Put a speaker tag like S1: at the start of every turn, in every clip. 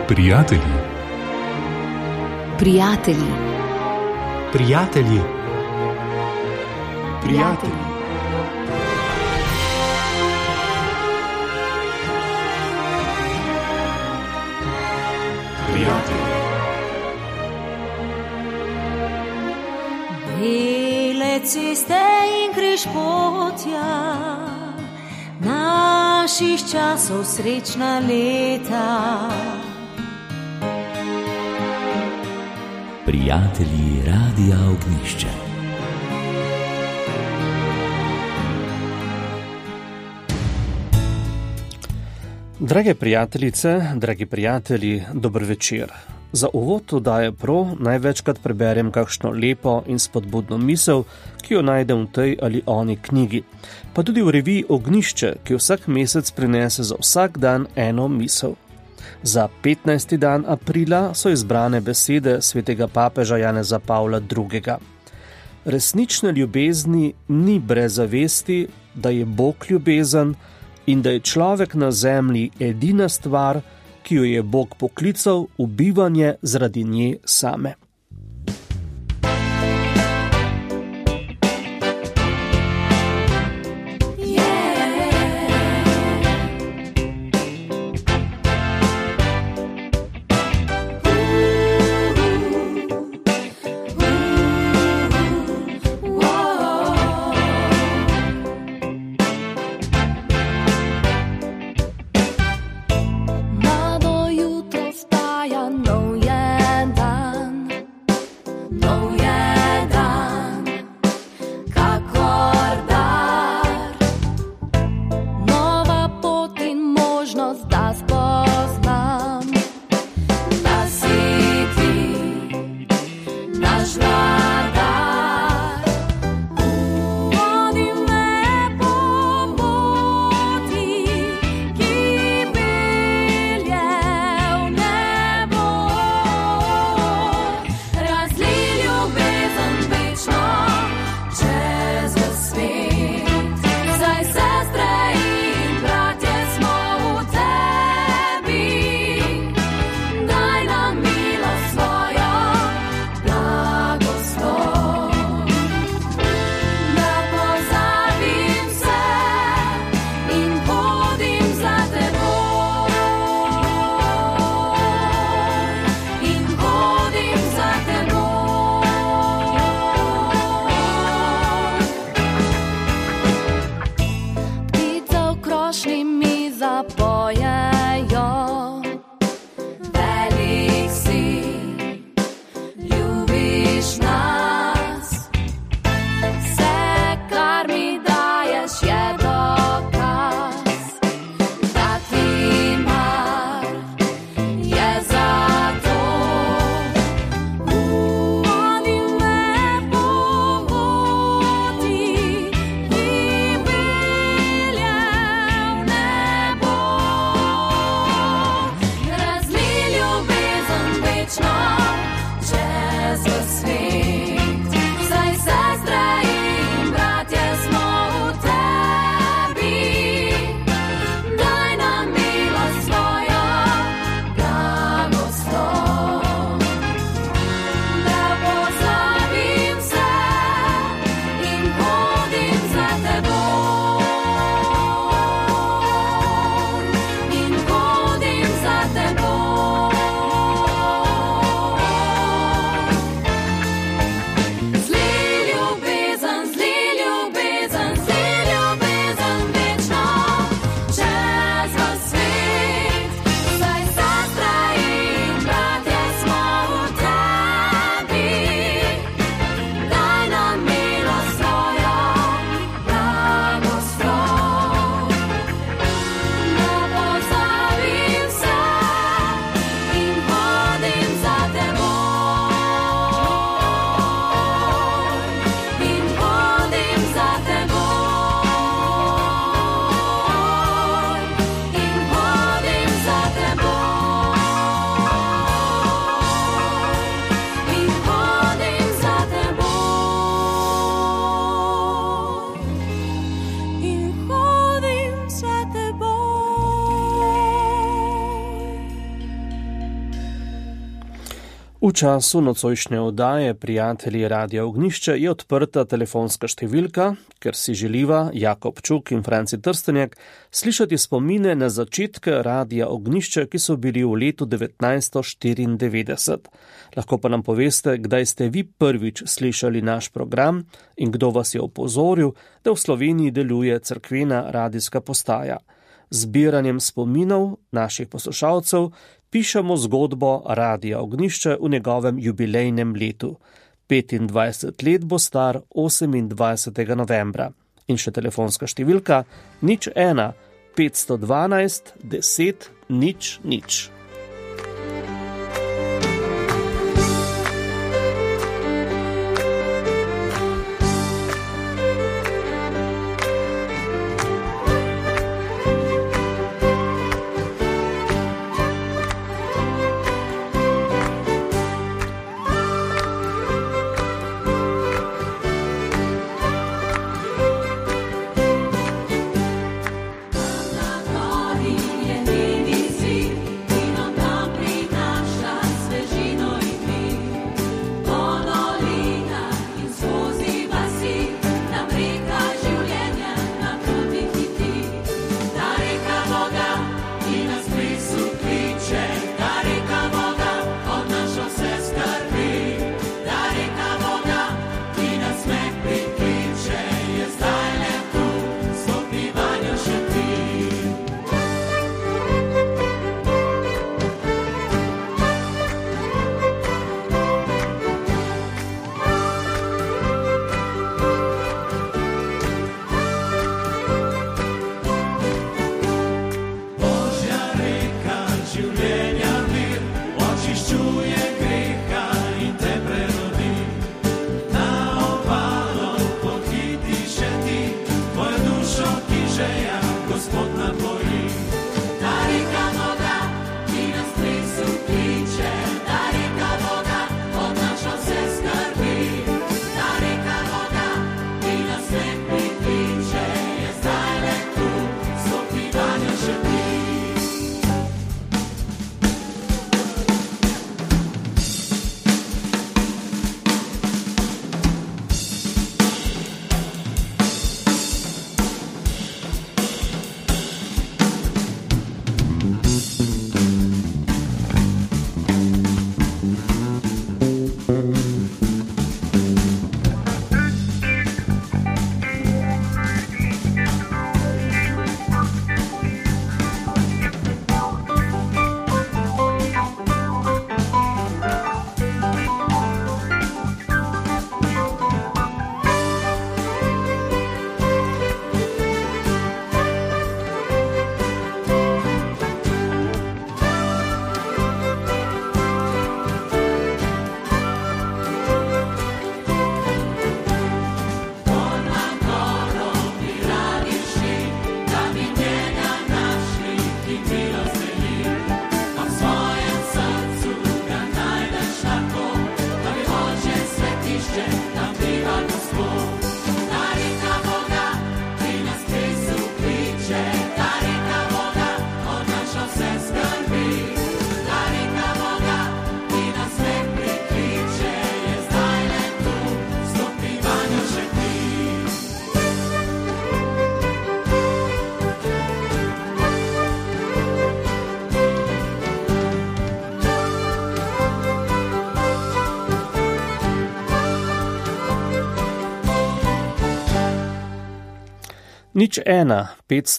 S1: Prijatelji.
S2: Prijatelji.
S3: Prijatelji. Prijatelji.
S4: Bele ceste in križpotja, naših časov srečna leta.
S5: Prijatelji Radia Ognjišče.
S6: Drage prijateljice, dragi prijatelji, dober večer. Za uvod oddaje prav največkrat preberem kakšno lepo in spodbudno misel, ki jo najdem v tej ali oni knjigi, pa tudi v reviji Ognjišče, ki vsak mesec prinese za vsak dan eno misel. Za 15. dan aprila so izbrane besede svetega papeža Janeza Pavla II. Resnične ljubezni ni brez zavesti, da je Bog ljubezen in da je človek na zemlji edina stvar, ki jo je Bog poklical v bivanje zaradi nje same.
S4: Sestre in bratje smo v tebi.
S6: V času nocojšnje oddaje Prijatelji Radia Ognjišče je odprta telefonska številka, ker si želiva Jakob Čuk in Franci Trstenjak slišati spomine na začetke Radia Ognjišče, ki so bili v letu 1994. Lahko pa nam poveste, kdaj ste vi prvič slišali naš program in kdo vas je opozoril, da v Sloveniji deluje cerkvena radijska postaja. Zbiranjem spominov naših poslušalcev pišemo zgodbo Radia Ognjišče v njegovem jubilejnem letu. 25 let bo star 28. novembra. In še telefonska številka 01 512 10 00. Nič 1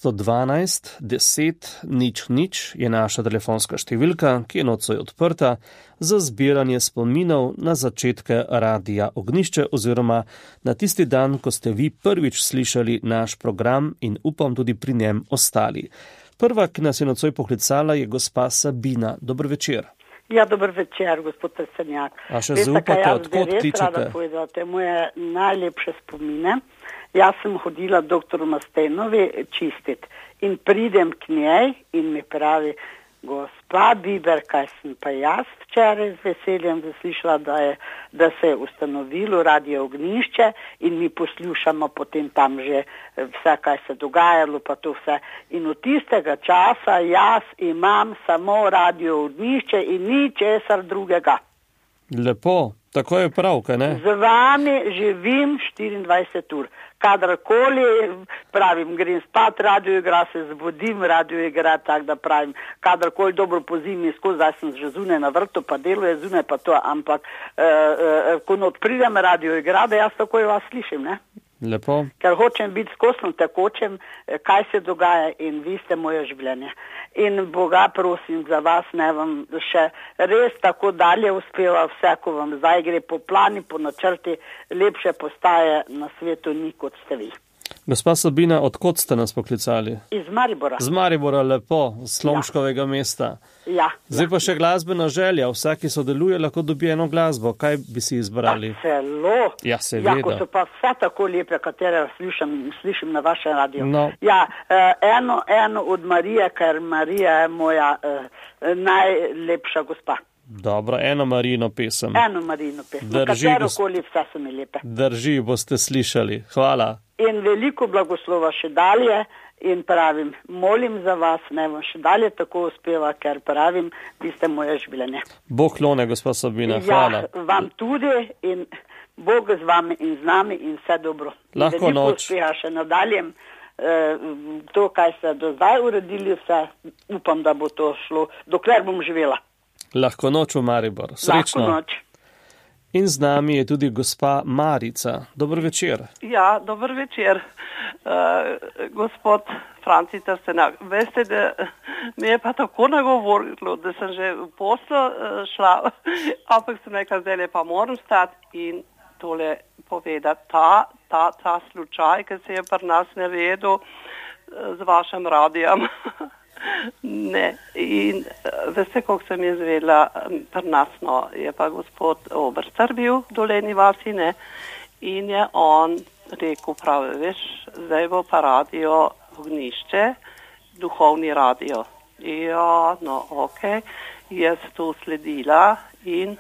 S6: 512 10 00 je naša telefonska številka, ki je nocoj odprta za zbiranje spominov na začetke Radia Ognjišče oziroma na tisti dan, ko ste vi prvič slišali naš program in upam tudi pri njem ostali. Prva, ki nas je nocoj poklicala, je gospa Sabina. Dober večer.
S1: Ja, dober večer, gospod Trstenjak.
S6: A še zaupate, odkot kličete?
S1: Povedate moje najlepše spomine. Jaz sem hodila doktoru Mastenovi čistiti in pridem k njej in mi pravi, gospa Biber, kaj sem pa jaz včeraj z veseljem zaslišala, da se je ustanovilo Radio Ognjišče in mi poslušamo potem tam že vse, kaj se dogajalo, pa to vse. In od tistega časa jaz imam samo Radio Ognjišče in ni česar drugega.
S6: Lepo, tako je prav, kaj ne?
S1: Z vami živim 24 ur. Kadarkoli, pravim, grem spat, radio igra, se zbudim, radio igra, tako da pravim, kadarkoli dobro po zimi skozi, zdaj sem že zunaj na vrtu, pa deluje zunaj pa to, ampak ko odpridem radio igra, da jaz takoj vas slišim, ne?
S6: Lepo.
S1: Ker hočem biti skosno tekočem, kaj se dogaja in vi ste moje življenje. In Boga prosim za vas, ne vam še res tako dalje uspeva vse, ko vam zdaj gre po plani, po načrti, lepše postaje na svetu ni, kot ste vi.
S6: Gospa Sabina, odkot ste nas poklicali?
S1: Iz Maribora.
S6: Z Maribora, lepo, z Slomškovega mesta.
S1: Ja.
S6: Zdaj pa še glasbena želja. Vsak, ki sodeluje, lahko dobi eno glasbo. Kaj bi si izbrali?
S1: Celo.
S6: Ja, seveda.
S1: Ja, ko so pa vse tako lepe, katere slišim na vašem radiju.
S6: No.
S1: Ja, eno od Marije, ker Marija je moja najlepša gospa.
S6: Dobro, eno Marijino pesem.
S1: Eno Marijino pesem.
S6: Drži,
S1: katerokoli vse so mi lepe.
S6: Drži, boste slišali. Hvala.
S1: In veliko blagoslova še dalje in pravim, molim za vas, ne vam še dalje tako uspeva, ker pravim, vi ste moje življenje.
S6: Bog klone, gospa Sabina, hvala.
S1: Ja, vam tudi in Bog z vami in z nami in vse dobro.
S6: Lahko
S1: veliko
S6: noč.
S1: Uspeha še nadaljem. To, kaj ste do zdaj uredili, vse upam, da bo to šlo, dokler bom živela.
S6: Lahko noč v Maribor. Srečno.
S1: Lahko noč.
S6: In z nami je tudi gospa Marica. Dober večer.
S2: Ja, dober večer, gospod Franci Trstenak. Veste, da mi je pa tako nagovorilo, da sem že v poslu šla, ampak sem rekla, zdaj pa moram stati in tole povedati. Ta slučaj, ki se je pri nas naredil z vašim radijem. Ne, in veste, koliko sem izvedela pri nas, no, je pa gospod Oberstar bil v Dolenji vasi, ne, in je on rekel, pravi, veš, zdaj bo pa radio Ognjišče, duhovni radio. Ja, no, okej, jaz to sledila in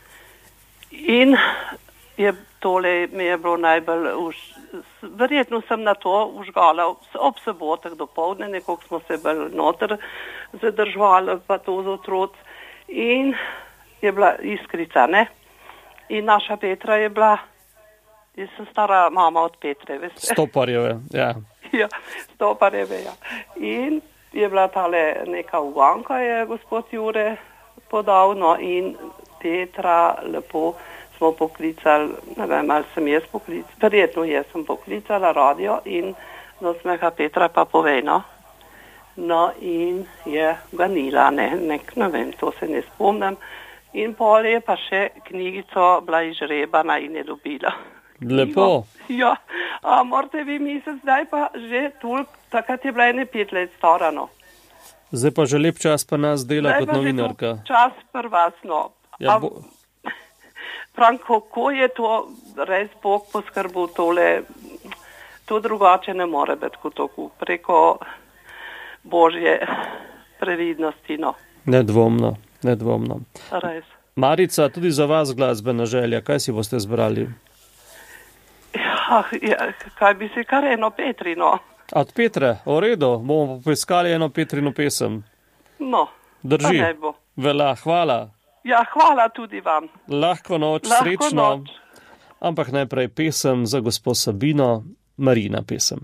S2: je tole mi je bilo najbolj verjetno sem na to užgala ob sobotah dopoldne, nekoliko smo se bolj noter zadržvali, pa to z otroc in je bila Iskrica, ne? In naša Petra je bila, jaz sem stara mama od Petre, veste.
S6: Stoparjeve, ja.
S2: Ja, Stoparjeve, ja. In je bila tale neka uganka, je gospod Jure podal, no, in Petra lepo smo poklicali, ne vem, ali sem jaz poklicala, verjetno jaz sem poklicala radio in do smeha Petra pa povej, no. No, in je ganila, ne vem, to se ne spomnim. In pol je pa še knjigico bila izžrebana in je dobila.
S6: Lepo.
S2: Ja, a morate vi misliti, zdaj pa že toliko, takrat je bila 5 let stara, no.
S6: Zdaj pa že lep čas pa nas dela
S2: zdaj
S6: kot novinarka.
S2: Čas pri vas, no.
S6: Ja,
S2: Prav, kako je to res Bog poskrbel tole, to drugače ne more biti kot to preko Božje previdnosti, no.
S6: Nedvomno.
S2: Res.
S6: Marica, tudi za vas glasbena želja, kaj si boste zbrali?
S2: Ja, kaj bi si kar eno Petrino.
S6: Od Petre, v redu, bomo poiskali eno Petrino pesem.
S2: No,
S6: drži. Vela, hvala.
S2: Ja, hvala tudi vam.
S6: Lahko noč, srečno. Ampak najprej pesem za gospo Sabino, Marijina pesem.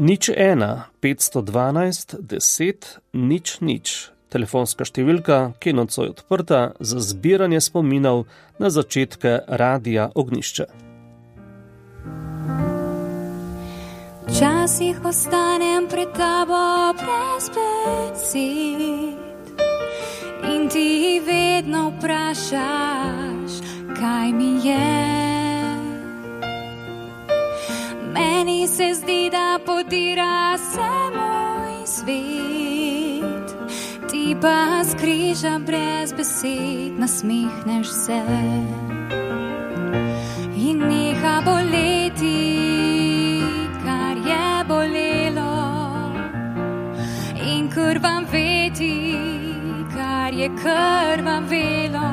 S6: 01 512 10 00. Telefonska številka, ki je nocoj odprta za zbiranje spominov na začetke Radia Ognjišče.
S4: Včasih ostanem pred tabo brez besed in ti vedno vprašaš, kaj mi je. Meni se zdi, da podira se moj svet, ti pa s križa brez besed nasmehneš se in neha boleti, kar je bolelo, in krvam veti, kar je krvavelo.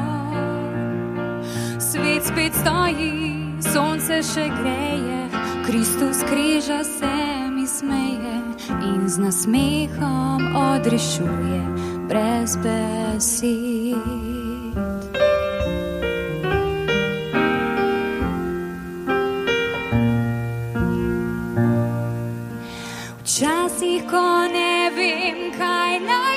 S4: Svet spet stoji, sonce še greje, Kristus križa se mi smeje in z nasmehom odrešuje brez besed. Včasih, ko ne vem, kaj naj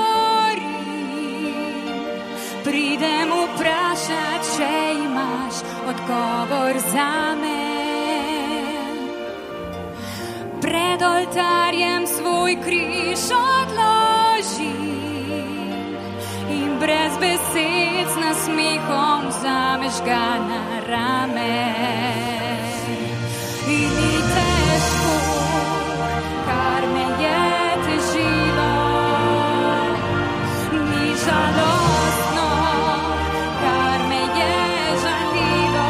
S4: storim, pridem vprašat, če imaš odgovor zame. Pred oltarjem svoj križ odložim in brez besed z nasmehom vzameš ga na rame. In ni težko, kar me je težilo, ni žalostno, kar me je žalilo.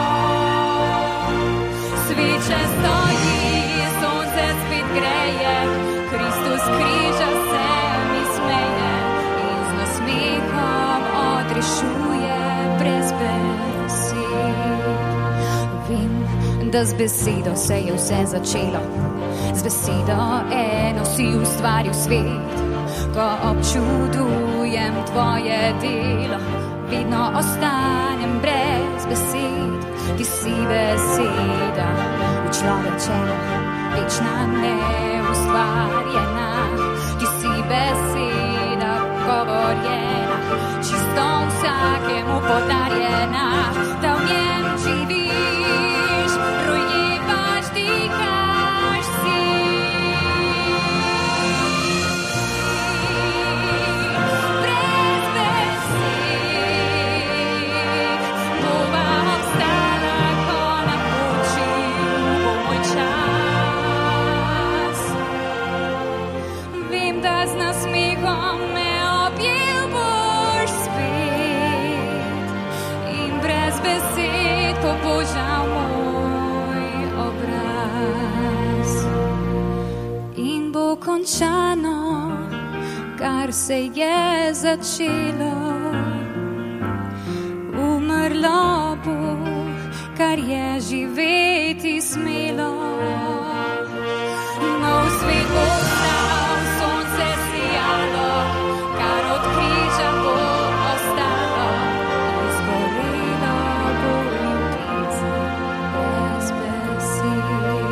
S4: Sveče stoji, sonce spet greje, Kristus križa se mi smeje in z nasmehom odrešuje brez besed. Vem, da z besedo se je vse začelo, z besedo eno si ustvaril svet. Ko občudujem tvoje delo, vedno ostanem brez besed. Ti si beseda, učlovečena, večna, neustvarjena. Ti si beseda, govorjena, čisto vsakemu podarjena, da v njem živiš, rojevaš, dikaš si. Brez besed bova obstala, ko napočil bo moj čas. Vem, da z nasmehom me objel boš spet in brez besed pobožal moj obraz. In bo končano, kar se je začelo, umrlo bo, kar je živeti smelo. Nov svet bo stal, sonce sijalo, kar od križa bo ostalo, izgorelo bo ljubezen brez besed.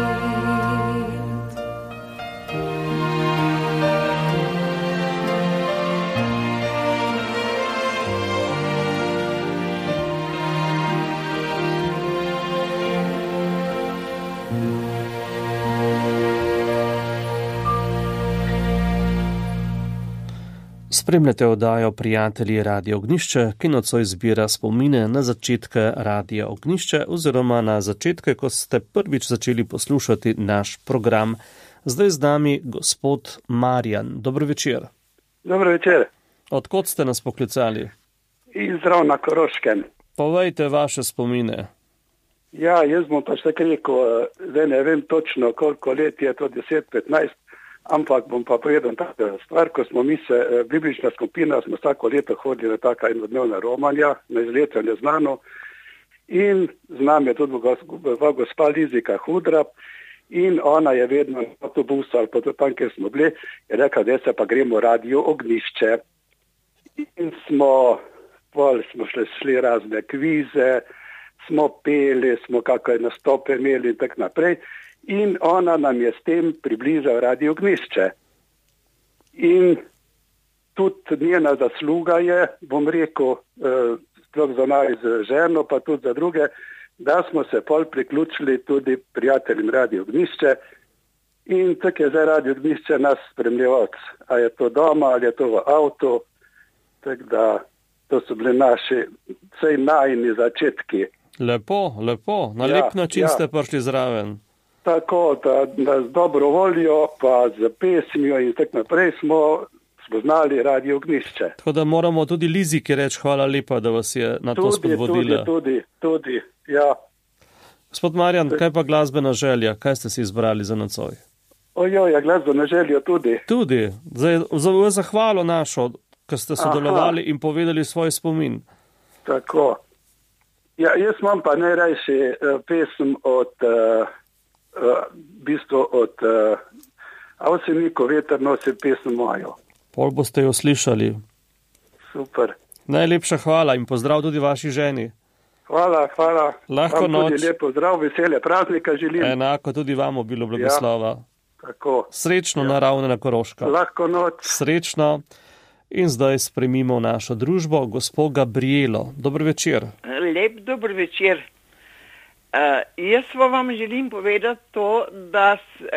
S6: Spremljate oddajo Prijatelji Radia Ognjišče, ki nocoj zbira spomine na začetke Radia Ognjišče oziroma na začetke, ko ste prvič začeli poslušati naš program. Zdaj z nami gospod Marjan. Dobro večer.
S7: Dobro večer.
S6: Odkot ste nas poklicali?
S7: Izrav na Koroškem.
S6: Povejte vaše spomine.
S7: Ja, jaz bom pa še rekel, zdaj ne vem točno, koliko let je to, 10-15, ampak bom pa povedal tako stvar, ko smo mi se, biblična skupina, smo vsako leto hodili na taka enodnevna romanja, na izlete Neznano, in z nami je tudi gospa Lizika Hudra, in ona je vedno na avtobusu ali pa tam, kjer smo bili, je rekla, da se pa gremo Radio Ognjišče. In smo šli razne kvize, smo peli, smo kakšne nastope imeli in tak naprej. in ona nam je s tem približala Radio Ognjišče. In tudi njena zasluga je, bom rekel, sploh za naj z ženo, pa tudi za druge, da smo se pol priključili tudi prijateljem Radio Ognjišče in tako je zdaj Radio Ognjišče nas spremljevalc. A je to doma, ali je to v avtu, tako da to so bili naši vsej najini začetki.
S6: Lepo, na lep način ste prišli zraven.
S7: Tako, da z dobro voljo, pa z pesmijo in tako naprej smo spoznali Radio Ognjišče.
S6: Tako da moramo tudi Liziki reči hvala lepa, da vas je na to spodbudila.
S7: Tudi, ja.
S6: Gospod Marjan, kaj pa glasbena želja? Kaj ste si izbrali za nocoj?
S7: Ja, glasbena želja tudi.
S6: Tudi? Za zahvalo našo, ker ste sodelovali in povedali svoj spomin.
S7: Tako. Ja, jaz imam pa najrajši pesem od Avsenikov Veter nosi pesem mojo.
S6: Pol boste jo slišali.
S7: Super.
S6: Najlepša hvala in pozdrav tudi vaši ženi.
S7: Hvala.
S6: Lahko noč.
S7: Tudi lep pozdrav, veselje praznika želim.
S6: Enako tudi vam obilo blagoslova.
S7: Ja, tako.
S6: Srečno naravne na Koroška.
S7: Lahko noč.
S6: Srečno. In zdaj spremimo našo družbo, gospod Gabrielo. Dober večer.
S8: Lep dober večer. Jaz vam želim povedati to, da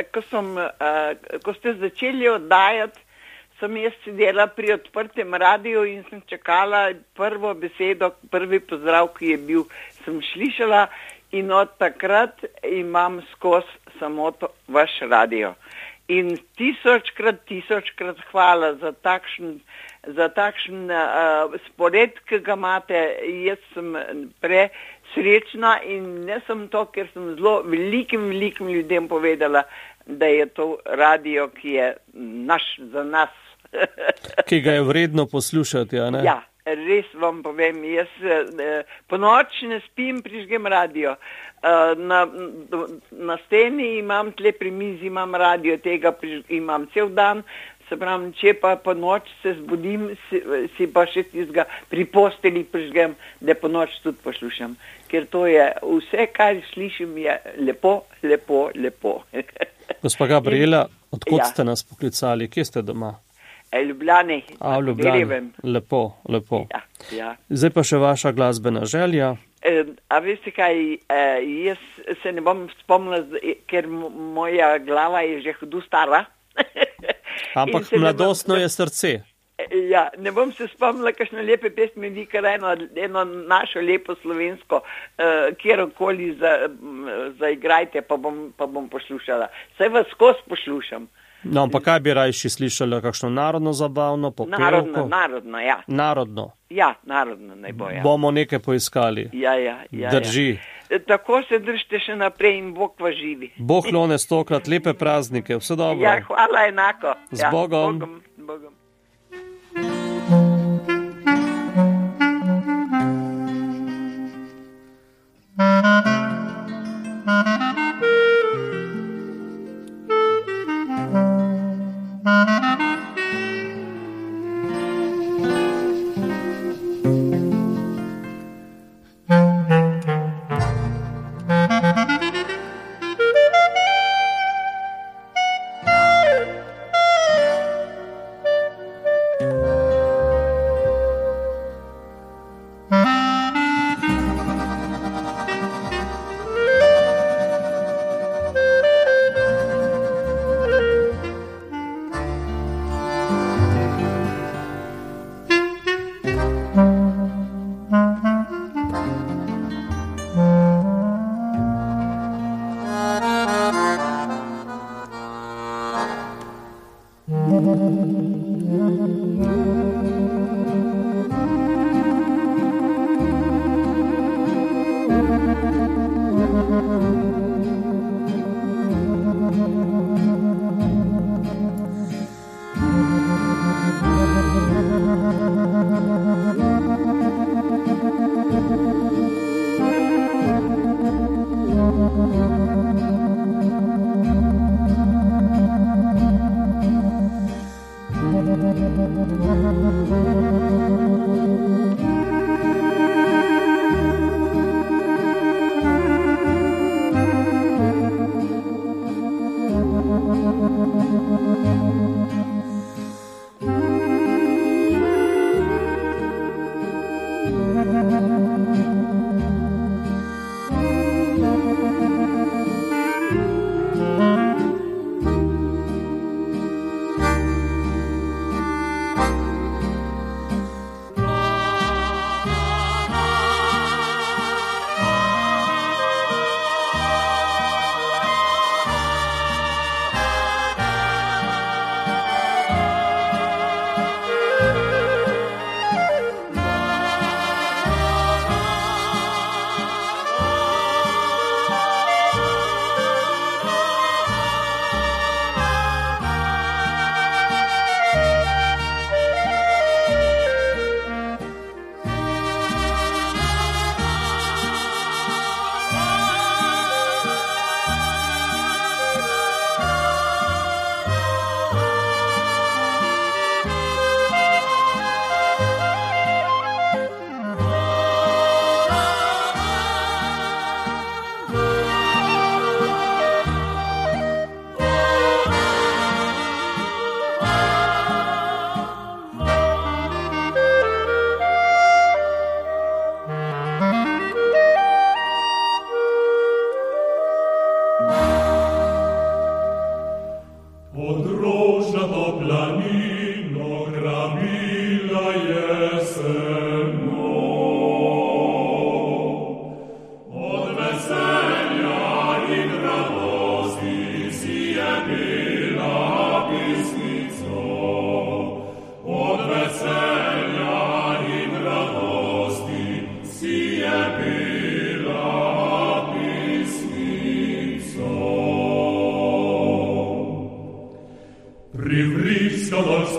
S8: ko ste začeli oddajati, sem jaz sedela pri odprtem radiju in sem čakala prvo besedo, prvi pozdrav, ki je bil, sem slišala in od takrat imam skozi samo to vaš radio. In tisočkrat hvala za takšen spored, ki ga imate. Jaz sem presrečna in ne sem to, ker sem zelo velikim ljudem povedala, da je to radio, ki je za nas.
S6: Ki ga je vredno poslušati, a ne?
S8: Ja, res vam povem, jaz po noči ne spim, prižgem radio. Na steni imam, tle pri mizi imam radio, tega imam cel dan, se pravi, če pa po noči se zbudim, si pa še tistega pri posteli prižgem, da po noči tudi poslušam. Ker to je vse, kar slišim, je lepo.
S6: Gospa Gabriela, odkot ste nas poklicali, kje ste doma?
S8: Ljubljani.
S6: V Ljubljani. Lepo.
S8: Ja.
S6: Zdaj pa še vaša glasbena želja.
S8: A veste kaj, jaz se ne bom spomnila, ker moja glava je že hudo stara.
S6: Ampak mladostno je srce.
S8: Ja, ne bom se spomnila, kakšne lepe pesmi vi, kar eno našo lepo slovensko, kjerokoli zaigrajte, pa bom poslušala. Saj vas skozi poslušam.
S6: No, pa kaj bi rajši slišali, kakšno narodno zabavno, popevko?
S8: Narodno, ja.
S6: Narodno?
S8: Ja, narodno naj bo, ja.
S6: Bomo nekaj poiskali.
S8: Ja.
S6: Drži.
S8: Ja. Tako se držite še naprej in Bog vas živi.
S6: Bog lone 100-krat, lepe praznike, vse dobro.
S8: Ja, hvala enako.
S6: Z Bogom.
S8: Bogom.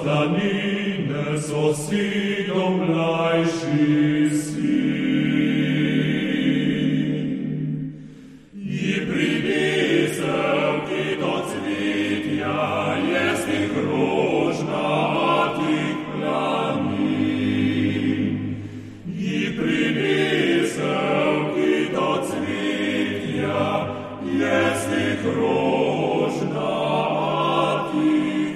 S9: planine so sigom mlajši sin. I prinesel ti do cvetja, jesti rožnatih planin. I prinesel ti do cvetja, jesti rožnatih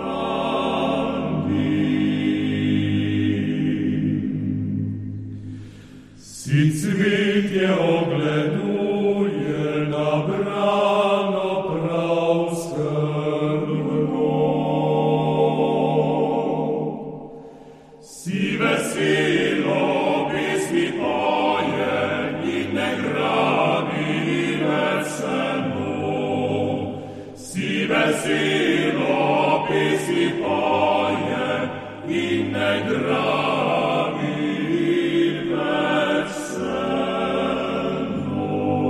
S9: si cvetje ogleduje nabrano prav skrbno. Si veselo pesmi poje in ne grabi več seno. Si veselo pesmi poje in ne grabi več seno.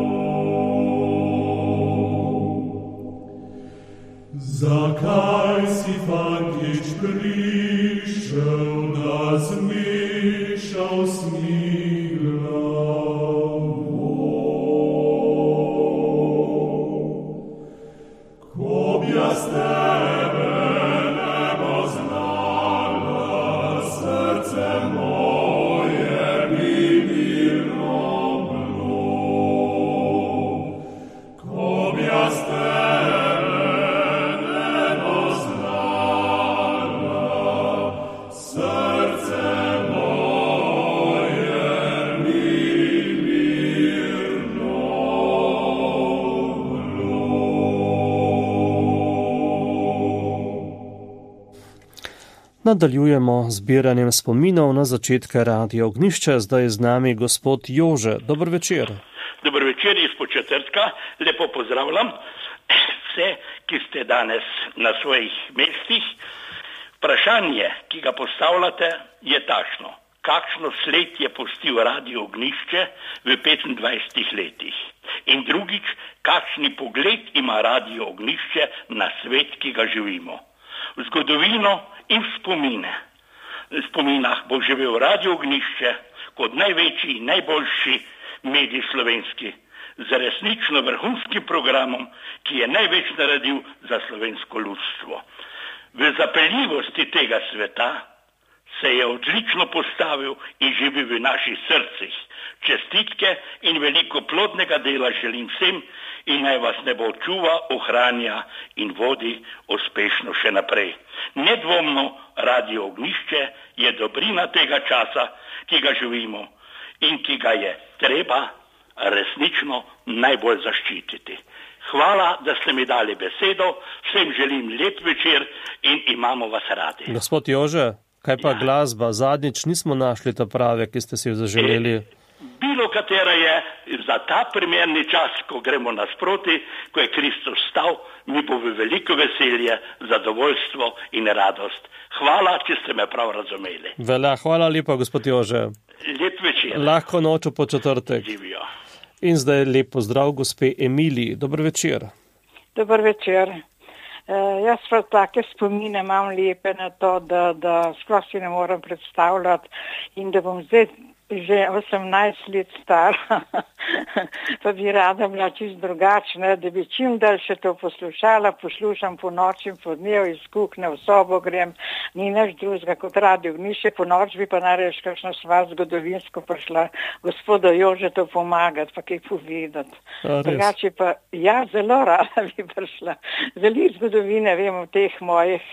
S9: Zakaj si fantič prišel, da zmešal smiglavo? Ko bi jaz tebe ne bo znala, srce moje bi mirno bilo. Ko bi jaz tebe ne bo znala, srce moje bi mirno bilo.
S6: Nadaljujemo zbiranjem spominov na začetke Radio Ognjišče. Zdaj je z nami gospod Jože. Dober večer.
S10: Dober večer izpod četrtka. Lepo pozdravljam vse, ki ste danes na svojih mestih. Vprašanje, ki ga postavljate, je takšno. Kakšno sled je pustil Radio Ognjišče v 25 letih? In drugič, kakšni pogled ima Radio Ognjišče na svet, ki ga živimo? V zgodovino in v spomine. V spominah bo živel Radio Ognjišče kot največji in najboljši medij slovenski, z resnično vrhunskim programom, ki je največ naredil za slovensko ljudstvo. V zapeljivosti tega sveta se je odlično postavil in živi v naših srcih. Čestitke in veliko plodnega dela želim vsem in naj vas nebo čuva, ohranja in vodi uspešno še naprej. Nedvomno Radio Ognjišče je dobrina tega časa, ki ga živimo in ki ga je treba resnično najbolj zaščititi. Hvala, da ste mi dali besedo, vsem želim lep večer in imamo vas radi.
S6: Gospod Jože, kaj pa glasba? Zadnjič nismo našli ta prave, ki ste si jo zaželeli.
S10: Bilo katera je za ta primerni čas, ko gremo nasproti, ko je Kristus stal, mi bo v veliko veselje, zadovoljstvo in radost. Hvala, če ste me prav razumeli.
S6: Velja, hvala lepa, gospod Jože.
S10: Lep večer.
S6: Lahko noč po četrtek.
S10: Živijo.
S6: In zdaj lep pozdrav gospe Emiliji. Dober večer.
S11: Dober večer. Jaz pa take spomine imam lepe na to, da sploh si ne moram predstavljati in da bom zdaj že 18 let stara, pa bi rada bila čisto drugačna, da bi čim daljše to poslušala, poslušam po noči in po dnevu, iz kuhne v sobo grem, ni nič drugega kot Radio Ognjišče, po noč bi pa nareč kakšno sva zgodovinsko prišla gospodu Jožetu pomagati, pa kaj povedati. Drugače pa, ja, zelo rada bi prišla. Veliko zgodovine vem v teh mojih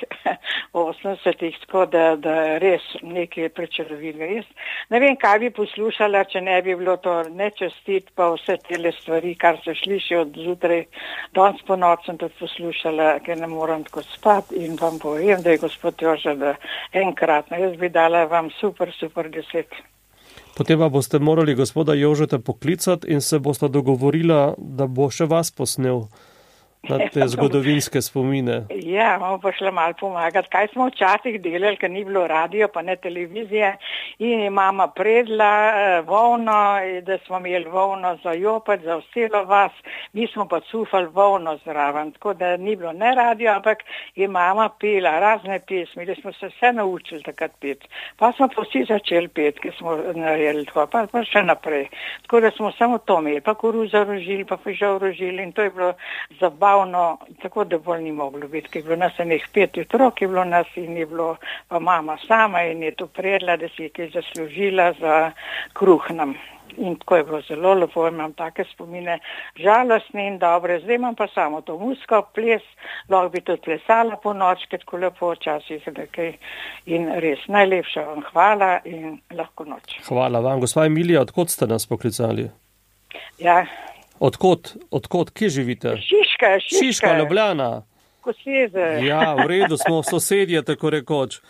S11: 80-ih, tako da res nekaj prečarovitega. Jaz ne vem, kaj bi poslušala, če ne bi bilo to nečestit, pa vse tele stvari, kar se sliši od zjutraj. Danes po noč sem tudi poslušala, ker ne moram tako spati in vam povem, da je gospod Jože enkratno. Jaz bi dala vam super 10.
S6: Potem pa boste morali gospoda Jožeta poklicati in se boste dogovorila, da bo še vas posnel Na te zgodovinske spomine.
S11: Ja, bomo pa šla malo pomagati. Kaj smo včasih delali, ker ni bilo radio, pa ne televizije in je mama predla volno, da smo imeli volno za jopet, za vselo vas. Mi smo pa cufali volno zraven, tako da ni bilo ne radio, ampak je mama pela razne pesmi, da smo se vse naučili takrat peti. Pa smo pa vsi začeli peti, ker smo naredili to, pa še naprej. Tako da smo samo to imeli, pa koruzo rožili, pa fižol rožili in to je bilo zabavno, tako da bolj ni moglo biti, ker je bilo nas enih 5 otrok, je bilo nas in je bilo pa mama sama in je to predla, da si je kaj zaslužila za kruh nam. In tako je bilo zelo lepo, imam take spomine, žalostne in dobre. Zdaj imam pa samo to muziko, ples, lahko bi tudi plesala po noč, ker tako lepo včasih nekaj. In res najlepša vam hvala in lahko noč.
S6: Hvala vam. Gospa Emilija, odkot ste nas poklicali?
S11: Ja.
S6: Odkot, kje živite? Šiška, Ljubljana.
S11: Koseze.
S6: Ja, v redu, smo sosedje, tako rekoč.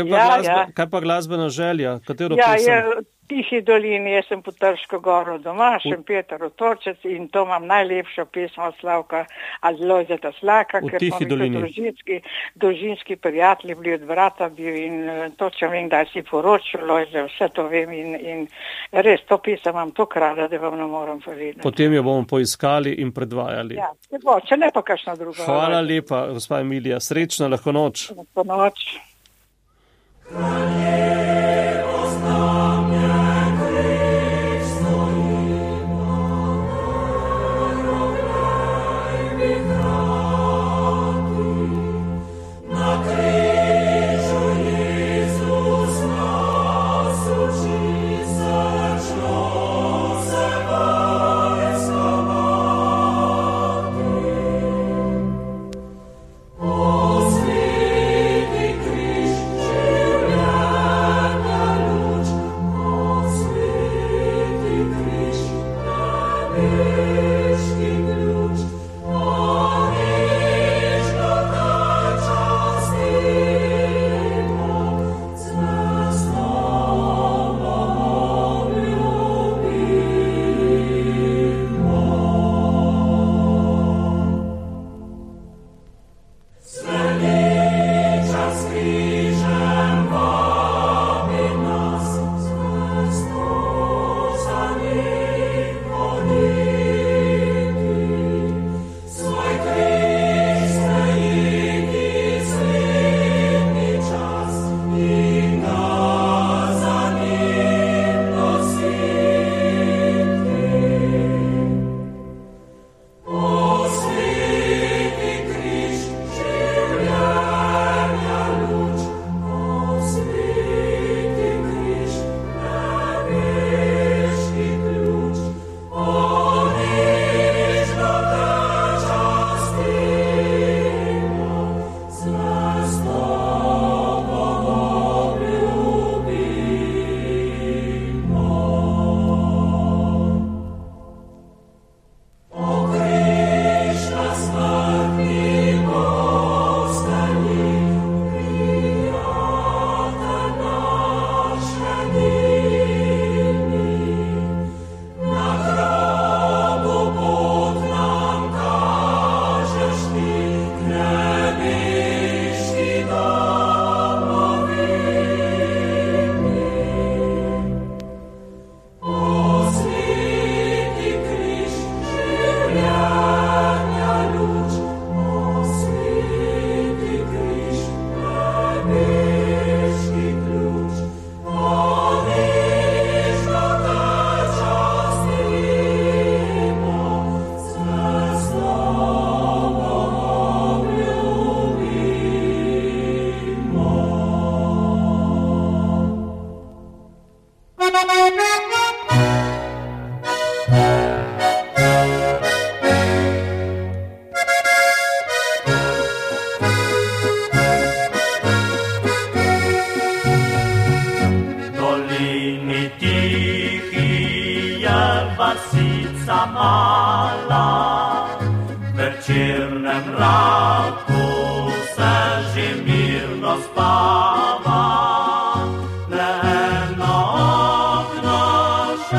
S6: Kaj pa glasbena želja? Katero pesem?
S11: Ja, Tihi dolini, jaz sem po Trško goro doma, Šempeter otočec in to imam najlepšo pesmo Slavka Lojzeta Slaka, ker smo mi družinski prijatelji bili od vrata bil in točno vem, da si poročil Lojze, vse to vem in res to pesem imam to rada, da vam ne moram povedati.
S6: Potem jo bomo poiskali in predvajali.
S11: Ja, če ne pa kakšna druga.
S6: Hvala lepa, gospa Emilija. Srečno, lahko noč.
S11: Lahko noč.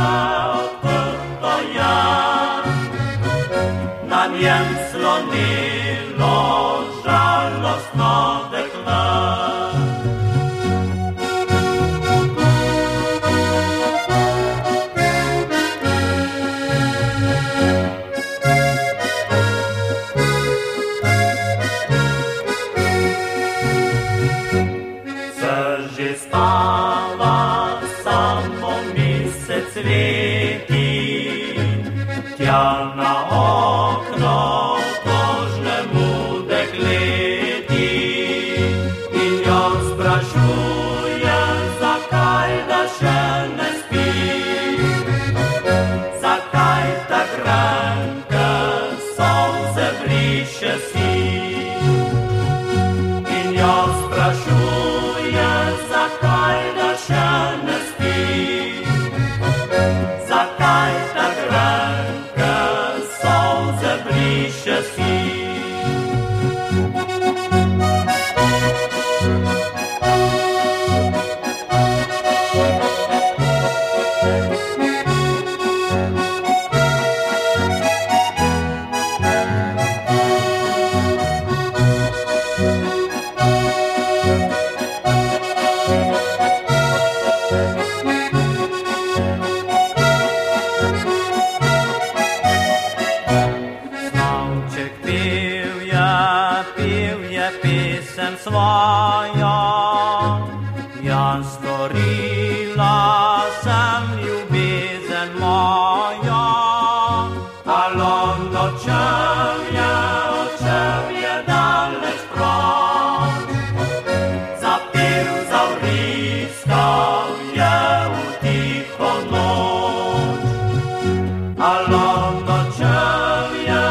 S12: Na njem sloni ja na okno tožnemu dekleti in jo sprašuje, zakaj da še ne spi, zakaj tak ranka solze briše si. In jo sprašuje, zakaj da še ne spi, zakaj tak ranka solze briše si. Svojo, ja storila sem ljubezen mojo, alon očevje daleč proč, zapil zavriskal je v tiho noč, alon očevje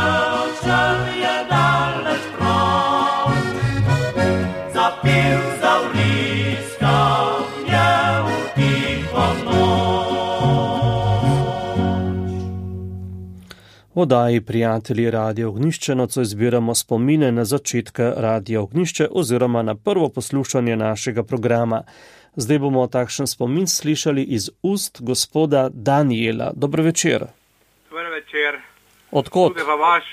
S12: daleč proč, zapil zavriskal je v tiho noč.
S6: V oddaji Prijatelji Radio Ognjišče nocoj zbiramo spomine na začetke Radio Ognjišče oziroma na prvo poslušanje našega programa. Zdaj bomo takšen spomin slišali iz ust gospoda Daniela. Dober večer.
S13: Dober večer.
S6: Odkot?
S13: Tudi vaš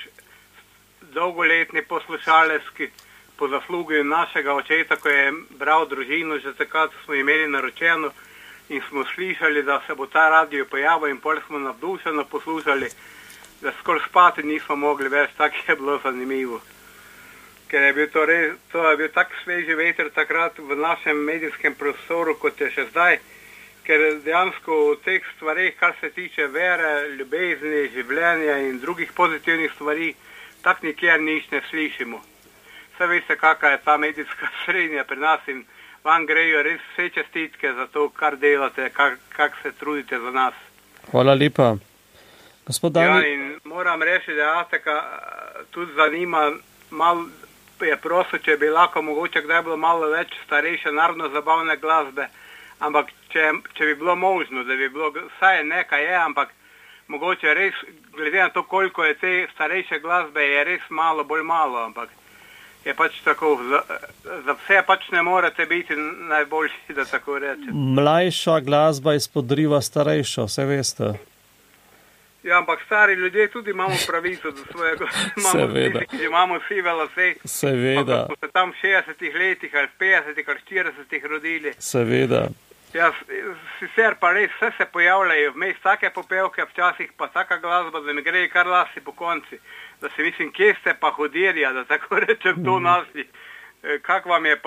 S13: dolgoletni poslušalec, ki po zaslugi našega očeta, ko je bral družino, že takrat smo imeli naročeno in smo slišali, da se bo ta radio pojavil in pol smo navdušeno poslušali, da skoraj spati nismo mogli več, tako je bilo zanimivo. Ker je bil to je bil tak sveži veter takrat v našem medijskem prostoru, kot je še zdaj, ker dejansko v teh stvarih, kar se tiče vere, ljubezni, življenja in drugih pozitivnih stvari, tak nikjer nič ne slišimo. Vse veste, kakva je ta medijska srednja pri nas in vam grejo res vse čestitke za to, kar delate, kak se trudite za nas.
S6: Hvala lepa. Gospod Dani...
S13: Ja, in moram reči, da Ateka tudi zanima, malo je prosto, če bi lahko mogoče kdaj bilo malo več starejše narodno-zabavne glasbe, ampak če bi bilo možno, da bi bilo, vsaj nekaj je, ampak mogoče res, glede na to, koliko je te starejše glasbe, je res malo, bolj malo, ampak je pač tako, za vse pač ne morate biti najboljši, da tako rečem.
S6: Mlajša glasba izpodriva starejšo, vse veste.
S13: Ja, ampak stari ljudje tudi imamo pravico do svojega, imamo sive lase.
S6: Seveda.
S13: Pa smo se tam v 60 letih ali 50 ali 40 rodili.
S6: Seveda.
S13: Ja, sicer pa res vse se pojavljajo vmes take popevke, včasih pa taka glasba, da mi gre kar lasi po konci. Da si mislim, kje ste pa hodirja, da tako rečem to nasli. Kak vam je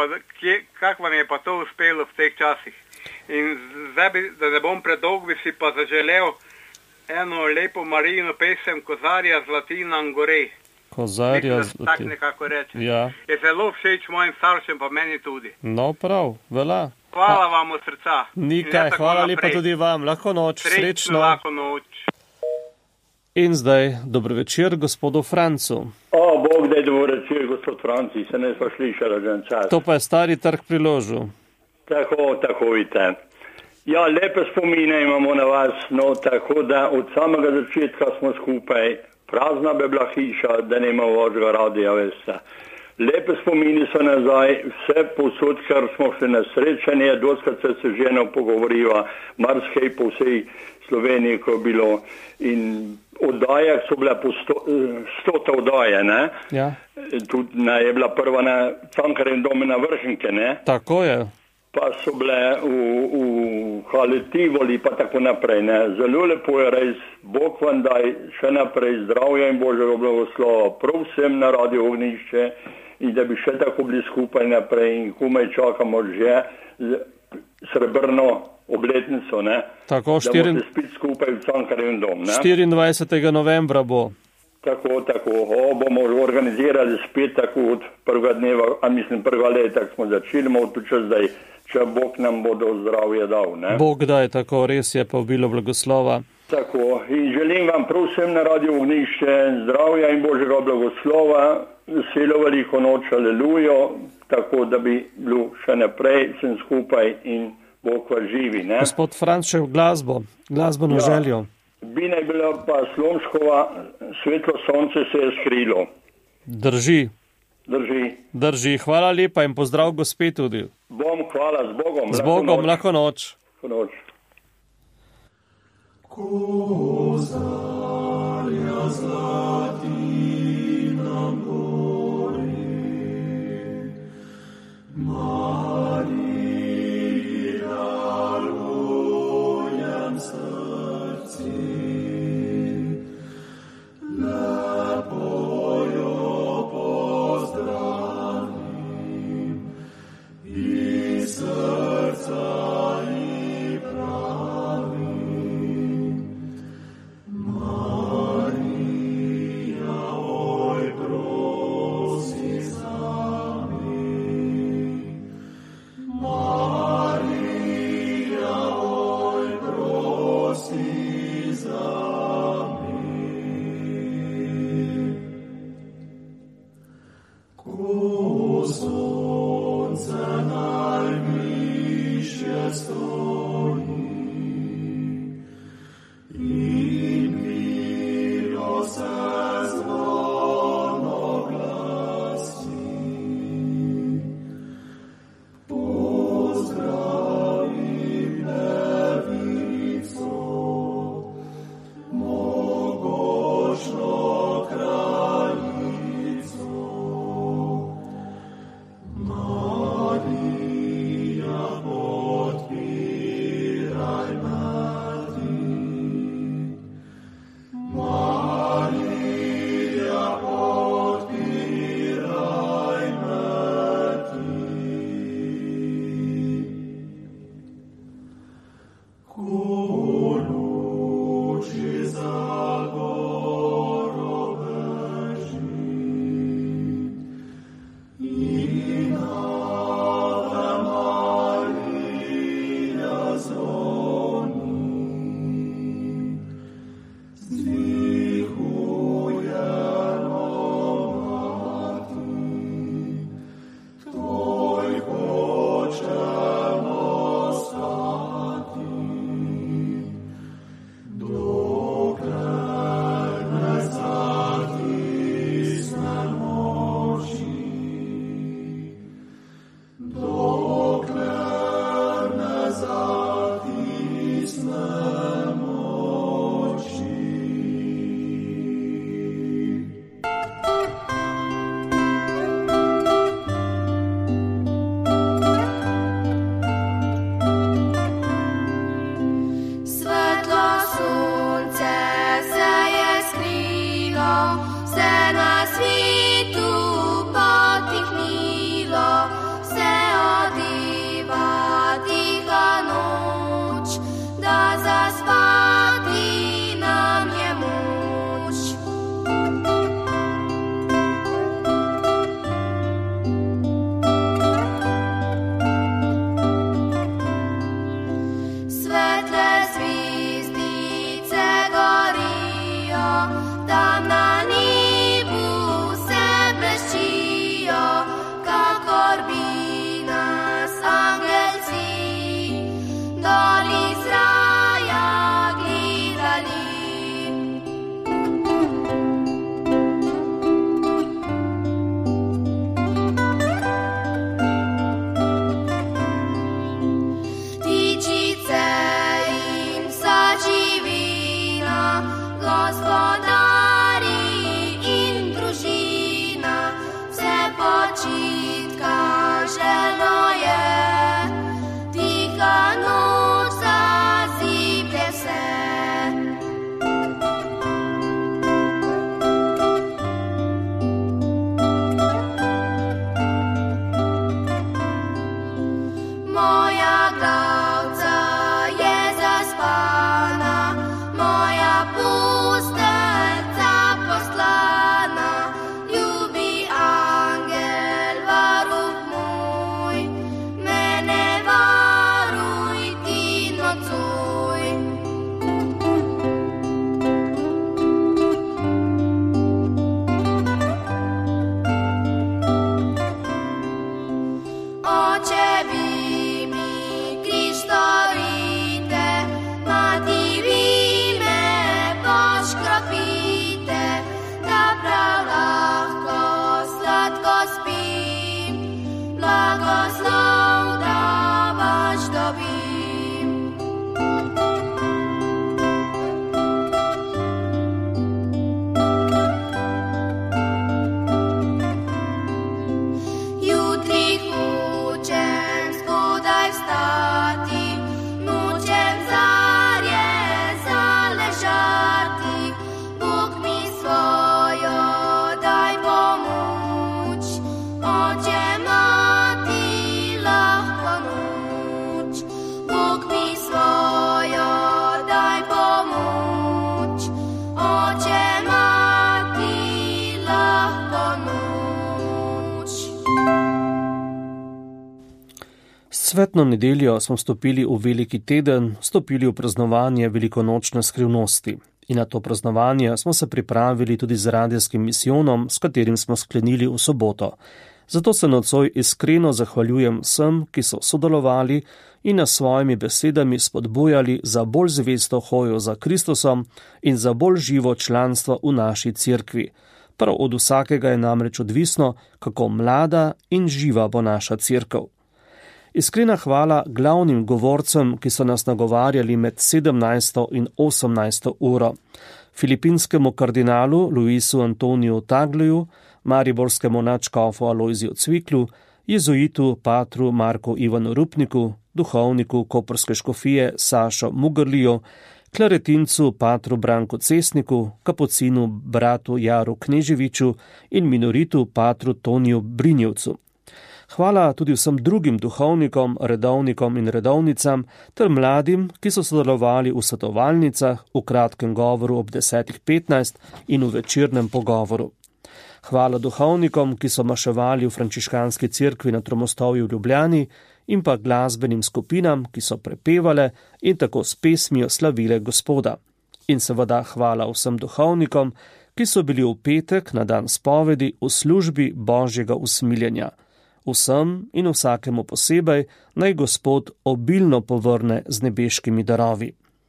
S13: pa to uspelo v teh časih. In zdaj, da ne bom predolg, bi si pa zaželel eno lepo Marijino pesem Kozarja Zlatina Angore.
S6: Kozarja
S13: Zlatina. Tak nekako reče.
S6: Ja.
S13: Je zelo všeč mojim staršem, pa meni tudi.
S6: No prav, vela.
S13: Hvala vam od srca.
S6: Nikaj, hvala lepa tudi vam. Lahko noč, srečno.
S13: Lahko noč.
S6: In zdaj, dobro večer gospodu Francu.
S14: Bog daj dobro večer, gospod Franci, se ne sva slišala že en čas.
S6: To pa je stari trg priložil.
S14: Tako vidite. Ja, lepe spomine imamo na vas, no tako da od samega začetka smo skupaj, prazna bi bila hiša, da nema vožga radija, veste. Lepe spomini so nazaj, vse posod, kar smo šli na srečanje, doskrat se ženo pogovoriva, marsikaj po vsej Sloveniji, ko je bilo. In oddajah so bile po 100 oddaje, ne?
S6: Ja.
S14: Tudi je bila prva na Cankarjevem domu na Vršenke, ne?
S6: Tako je.
S14: Pa so bile v Hali Tivoli, pa tako naprej, ne? Zelo lepo je res, Bog vam daj še naprej zdravja in Božjega blagoslova, prav vsem na Radio Ognjišče in da bi še tako bili skupaj naprej in komaj čakamo že srebrno obletnico, ne?
S6: Tako,
S14: da boste spet skupaj v Cankarjevem domu, ne?
S6: 24. novembra bo.
S14: Tako. Bomo organizirali spet tako od prvega dneva, prvega leta, ko smo začeli, tudi zdaj, če Bog nam bo do zdravja dal, ne?
S6: Bog daj, tako, res je pa obilo blagoslova.
S14: Tako, in želim vam prav vsem na Radio Ognjišče zdravja in Božjega blagoslova, veselo veliko noč, alelujo, tako da bi bilo še naprej vsem skupaj in Bog vas živi, ne?
S6: Gospod Frančev, glasbeno željo.
S14: Bi naj bila pa Slomškova, svetlo sonce se je skrilo.
S6: Drži. Hvala lepa in pozdrav gospe tudi.
S14: Hvala, z Bogom.
S6: Z Bogom, lahko noč.
S9: Kozarja zlati nam gori, Marija lujem srci, lepo jo pozdravim iz srca i pravim. Marija, oj prosi za me. Marija, oj prosi za me. Ko sonce najvišje stoji in milo se zvono glasi, pozdravim devico, mogočno kraljico. Marija, podpiraj mati. Marija, podpiraj mati. Ko luči za goro beži in Ave Marija zvoni, zdvihujemo mati, tvoj hočemo stati, dokler ne zatisnemo oči, dokler ne zatisnemo oči.
S15: Svetlo sonce se je skrilo, se na svitu potihnilo, se odiva tiha noč, da zaspati nam je moč. Svetle zvezdice gorijo, tam na nebu se bleščijo, kakor bi nas angelci dol iz raja gledali. Ptičice in vsa živina, gospodari in družina, vse počitka željno je, tiha noč zaziblje se. Moja glavca
S6: Svetno nedeljo smo vstopili v veliki teden, vstopili v praznovanje velikonočne skrivnosti. In na to praznovanje smo se pripravili tudi z radijskim misijonom, s katerim smo sklenili v soboto. Zato se nocoj iskreno zahvaljujem vsem, ki so sodelovali in nas svojimi besedami spodbujali za bolj zvesto hojo za Kristusom in za bolj živo članstvo v naši cerkvi. Prav od vsakega je namreč odvisno, kako mlada in živa bo naša cerkev. Iskrena hvala glavnim govorcem, ki so nas nagovarjali med 17. in 18. uro. Filipinskemu kardinalu Luisu Antoniju Tagleju, mariborskemu nadškofu Alojziju Cviklu, jezuitu patru Marku Ivanu Rupniku, duhovniku koprske škofije Sašo Mugrliju, klaretincu patru Branku Cesniku, kapucinu bratu Jaru Kneževiču in minoritu patru Toniju Brinjevcu. Hvala tudi vsem drugim duhovnikom, redovnikom in redovnicam ter mladim, ki so sodelovali v svetovalnicah, v kratkem govoru ob 10:15 in v večernem pogovoru. Hvala duhovnikom, ki so maševali v frančiškanski cerkvi na Tromostovju v Ljubljani in pa glasbenim skupinam, ki so prepevale in tako s pesmijo slavile Gospoda. In seveda hvala vsem duhovnikom, ki so bili v petek na dan spovedi v službi Božjega usmiljenja. Vsem in vsakemu posebej naj Gospod obilno povrne z nebeškimi darovi.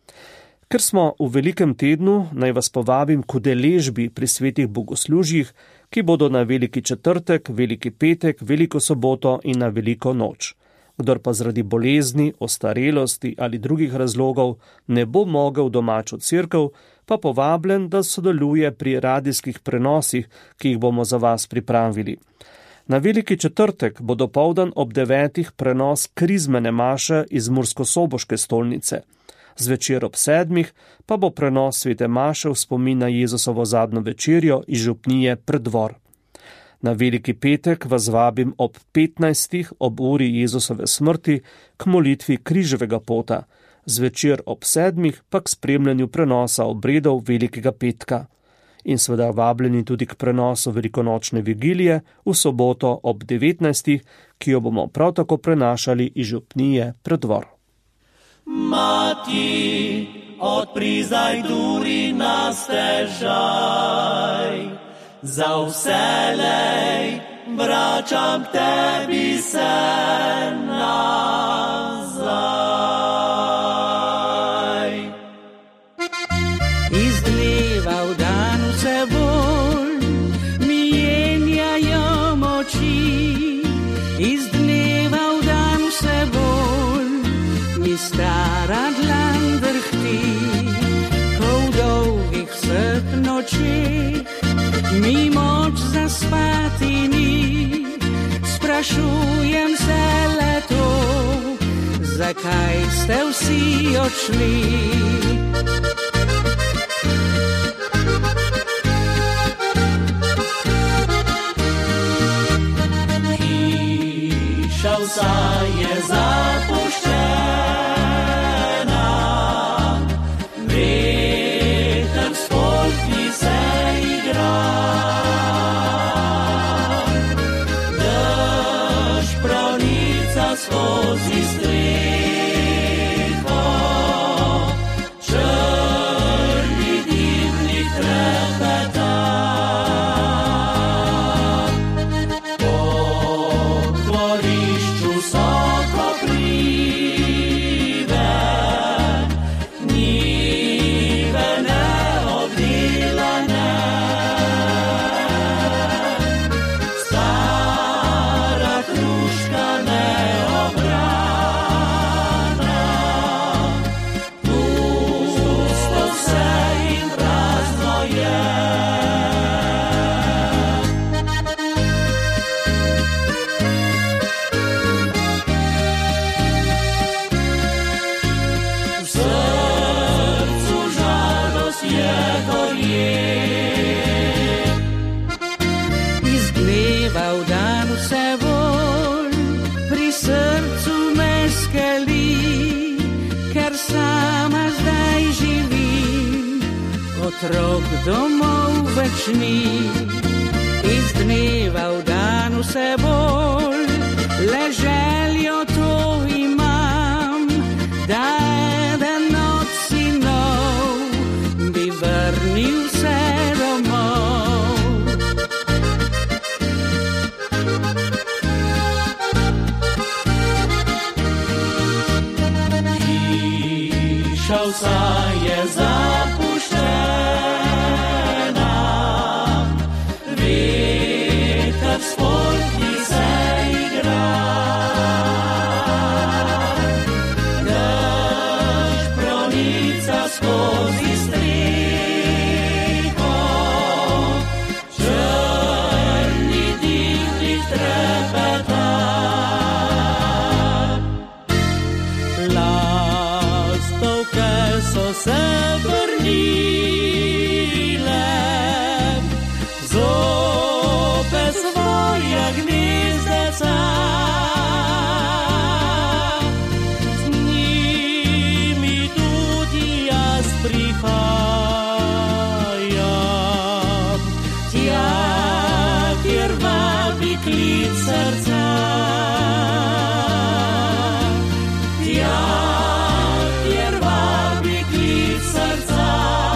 S6: Ker smo v velikem tednu, naj vas povabim k udeležbi pri svetih bogoslužjih, ki bodo na veliki četrtek, veliki petek, veliko soboto in na veliko noč. Kdor pa zaradi bolezni, ostarelosti ali drugih razlogov ne bo mogel domačo cerkev, pa povabljen, da sodeluje pri radijskih prenosih, ki jih bomo za vas pripravili. Na veliki četrtek bo dopoldan ob 9. prenos krizmene maše iz Murskosoboške stolnice. Zvečer ob 7. pa bo prenos svete maše v spomin na Jezusovo zadnjo večerjo iz župnije Preddvor. Na veliki petek vas vabim ob 15. ob uri Jezusove smrti k molitvi križevega pota, zvečer ob 7. pa k spremljanju prenosa obredov velikega petka. In seveda vabljeni tudi k prenosu velikonočne vigilije v soboto ob 19. ki jo bomo prav tako prenašali iz župnije Preddvor.
S12: Mati, odprizaj duri na stežaj, za vselej vračam tebi se nazaj.
S16: Iz dneva v dan vse bolj mi jenjajo moči, iz dneva v dan vse bolj mi stara dlan drhti, ko v dolgih vseh nočeh mi moč zaspati ni. Sprašujem se le to, zakaj ste vsi odšli.
S12: Hiša vsa je zapuščena, veter s polkni se igra, dež pronica skozi streho, črni dimnik trepeta. Po dvorišču so koprive, njive neobdelane, stara hruška neobrana, pusto vse in prazno je. V srcu žalost je gorje,
S16: Iz dneva v dan vse bolj pri srcu me skeli, ker sama zdaj živim, otrok domov večni. Iz dneva v dan vse bolj le željo to vrnil se domov. Hiša vsa je zapuščena, veter spodnji se igra. Dež pronica skozi streho, črni dih trepeta. Lastovke so se vrnile, zopet svoje gnezdeca. Z njimi tudi jaz prihajam, tja, kjer vabi klic srca. Tja, kjer vabi klic srca.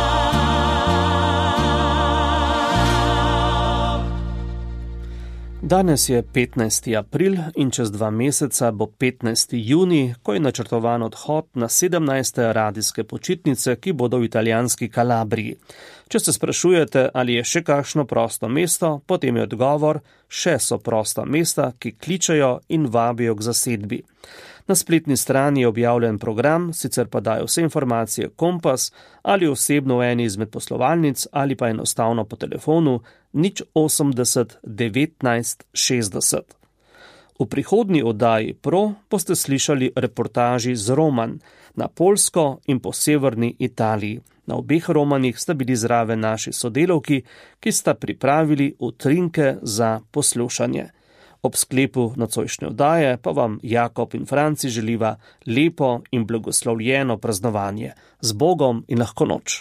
S6: Danes je 15. april in čez 2 meseca bo 15. junij, ko je načrtovan odhod na 17. radijske počitnice, ki bodo v italijanski Kalabriji. Če se sprašujete, ali je še kakšno prosto mesto, potem je odgovor, še so prosta mesta, ki kličejo in vabijo k zasedbi. Na spletni strani je objavljen program, sicer pa dajo vse informacije Kompas ali osebno v eni izmed poslovalnic ali pa enostavno po telefonu 080 19 60. V prihodnji oddaji Pro boste slišali reportaži z Roman na Poljsko in po severni Italiji. Na obeh romanih sta bili zraven naši sodelavki, ki sta pripravili utrinke za poslušanje. Ob sklepu nocojšnje oddaje pa vam Jakob in Franci želiva lepo in blagoslovljeno praznovanje. Z Bogom in lahko noč.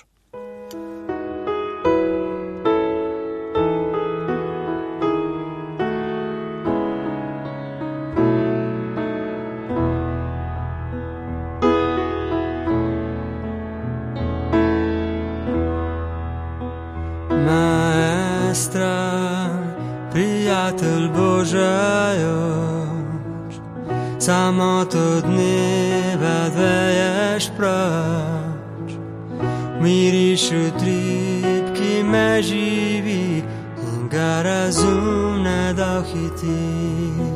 S17: Maestra, prijatelj Božajoč, samo to dneva dveješ prač. Miriš utrip, ki me živi in ga razum ne da hiti.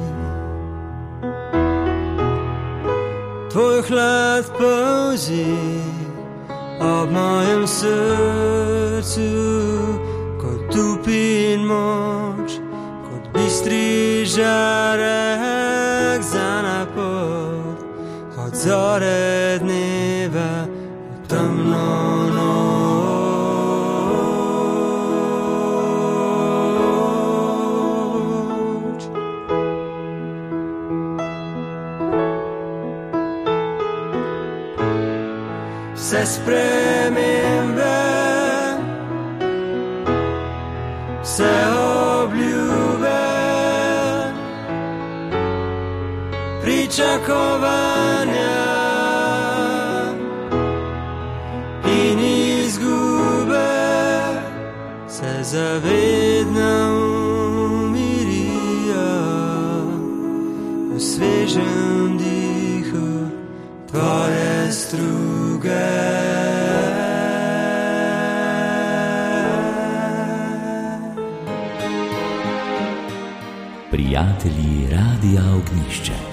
S17: Tvoj hlad polzi ob mojem srcu, kot upin moč, kot bistri žarek za na pot, od zore dneva v temno noč. Vse spremembe, vse obljube, pričakovanja in izgube se zavedno umirijo v svežem dihu tvoje struge.
S5: Prijatelji Radia Ognišče.